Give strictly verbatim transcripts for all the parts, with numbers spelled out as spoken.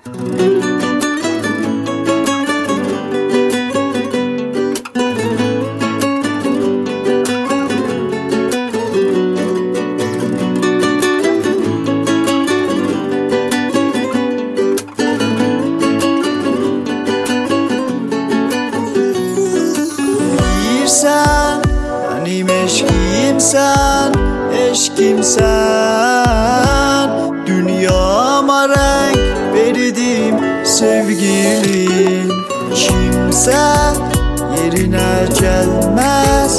Bilirsən, mənim eşqimsən, eşqimsən. Dünyama rəng verdim sevgilim. Kimsə yerinə gəlməz,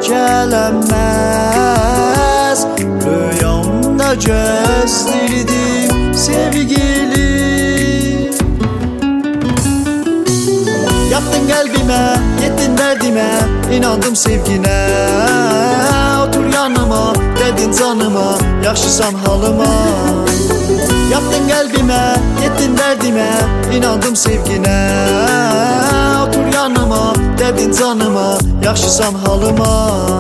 gələnməz. Rüyamda gözdirdim sevgilim. Yattın qəlbimə, yetdin dərdimə, inandım sevginə. Otur yanıma, dedin canıma, yaxşısan halıma. Yattın qəlbimə, yetdin dərdimə, inandım sevginə. Otur yanıma, dedin canıma, yaxşısan halıma.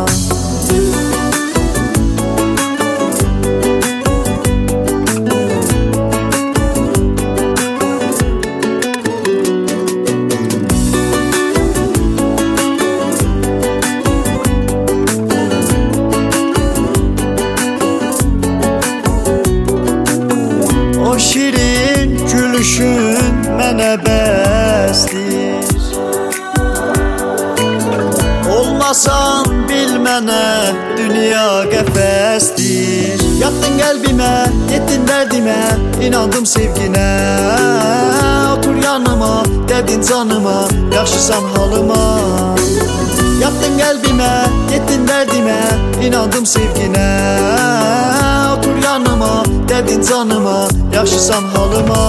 O şirin gülüşün mənə bəsdir. Olmasan bil mənə dünya qəfəsdir. Yattın qəlbimə, yetdin dərdimə, inandım sevginə. Otur yanıma, dedin canıma, yaxşısan halıma. Yattın qəlbimə, yetdin dərdimə, inandım sevginə. Otur yanıma, dedin canıma, yaxşısan halıma.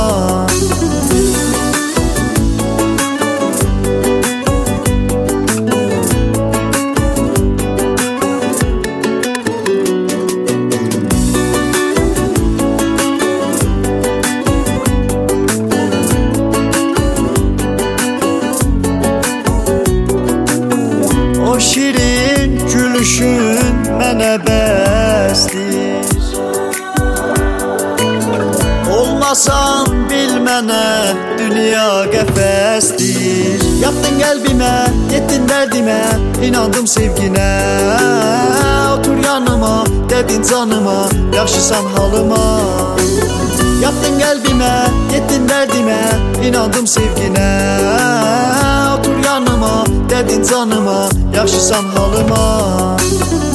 O şirin gülüşün mənə bəsdir. Olmasan bil mənə dünya qəfəsdir. Yattın qəlbimə, yetdin dərdimə, inandım sevginə. Otur yanıma, dedin canıma, yaxşısan halıma. Yattın qəlbimə, yetdin dərdimə, inandım sevginə. Otur yanıma, dedin canıma, yaxşısan halıma.